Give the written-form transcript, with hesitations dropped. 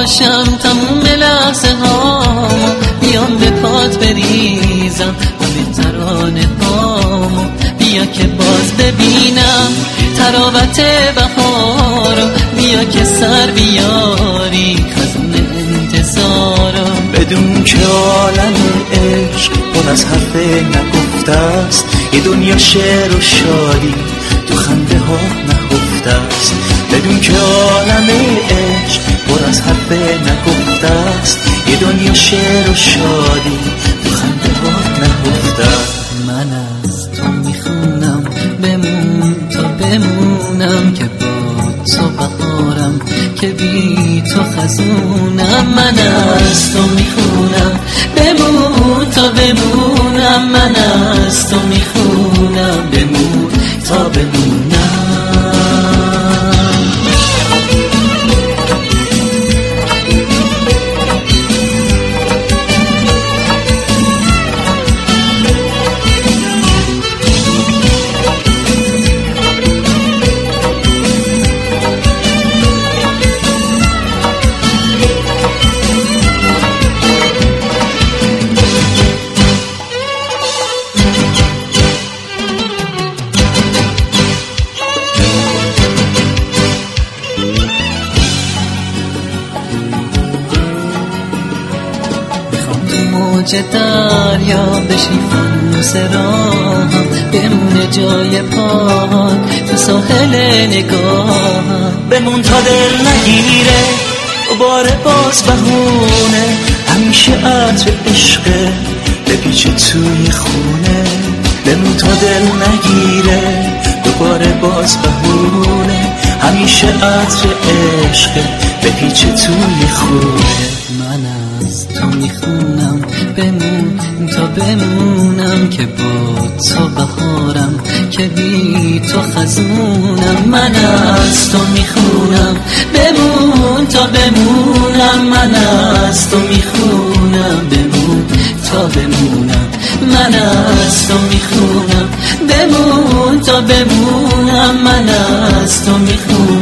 باشم تموم لحظه ها، بیام به پات بریزم همه ترانه هامو، بیا که باز ببینم تراوت بهارو، بیا که سر بیاری خزون انتظارم. بدون که عالم عشق پر از حرف نگفته است، یه دنیا شعر و شادی تو خنده ها نهفته است. بدون که عالم عشق پر از حرف نگفته است، یه دنیا شعر و شادی تو خنده ها نهفته است. من از تو میخونم بمون تا بمونم، که با تو بهارم که بی تو خزونم. من از تو میخونم بمون تا بمونم، من از تو میخونم بمون تا بمونم. موج دریا بشی فانوس راهم، بمونه جای پاک تو ساحل نگاهم. بمون تا دل نگیره دوباره باز بهونه، همیشه عطر عشقه بپیچه توی خونه. بمون تا دل نگیره دوباره باز بهونه، همیشه عطر عشقه بپیچه توی خونه. من از تو میخونم بمون تا بمونم، که با تو بهارم که بی تو خزونم. من از تو میخونم بمون تا بمونم، من از تو میخونم بمون تا بمونم. من از تو میخونم بمون تا بمونم، من از تو میخونم